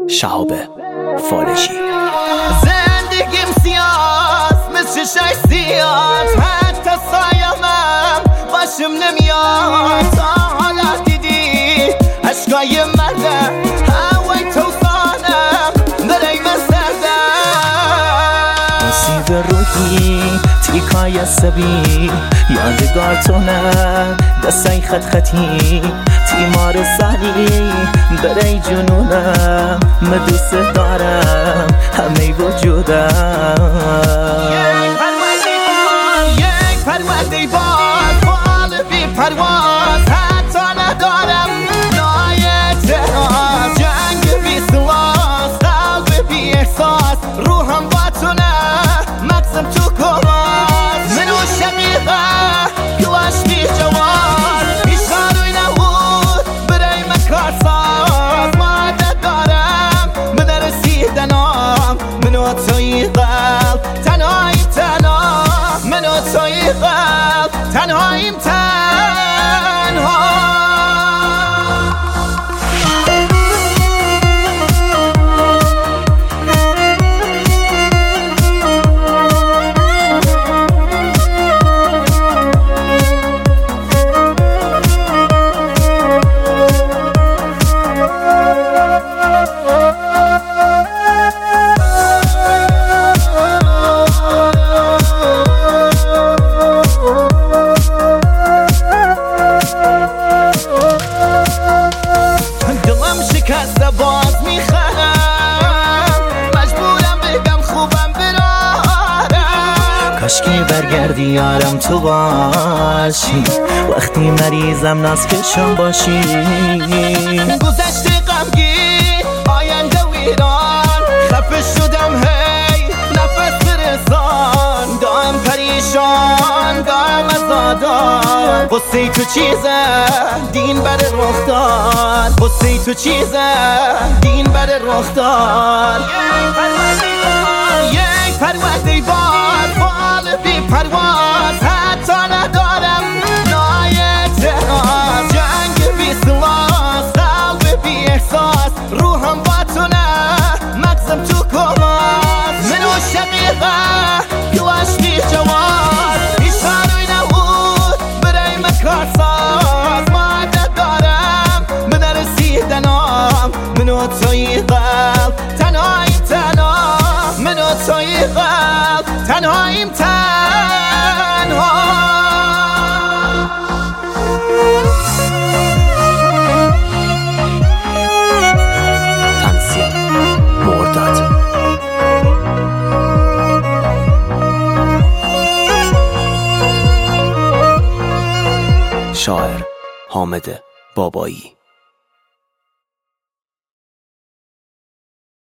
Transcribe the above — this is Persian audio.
شهاب فالجی. زندگیم سیاست مثل شش سیاست، حتی سایمم باشم نمیاد. تا حالا دیدی عشقای مردم، هوای توفانم برای من سردم. سیب روحی تیکای عصبی، یادگار تو نه دستای خط خطی، تیمار سالی برای جنونم، من دوست دارم همه وجودم. یک پرونده باز بال بی پرواز، حتی ندارم نای اعتراض. جنگ بی سلاح، قلب بی احساس، روحم با تو نه مغزم تو کراز. منو شقیقه کلاش بی جواز، اشاروی نبود برای من کارساز. مادت دارم من رسیدنام، منو توی قلب تنهایی تنها، منو توی قلب تنهاییم تنها. شکسته باز میخرم، مجبورم بگم خوبم برارم. کاشکی برگردی یارم تو باشی، وقتی مریضم ناز کشم باشی. گذشته غمگین آینده ویران، خفه شدم هی نفس برسان. دارم پریشان دارم ازادان، قصه تو چیزه دین بر رخ داد. قصه تو چیزه دین بر رخ داد. یک پرونده باد بال بی پرواز، حتی ندارم نای اعتراض. جنگ بی سلاح، قلب بی احساس، روحم با تو نه مغزم تو کراز. منو شقیقه کلاش بی جواز، اشاروی نبود برای من کارساز. مادت دارم من رسیدنام، منو توی قلب تنهاییم تنها، منو توی قلب تنهاییم تنها. تنظیم مرداد. شاعر حامد بابایی.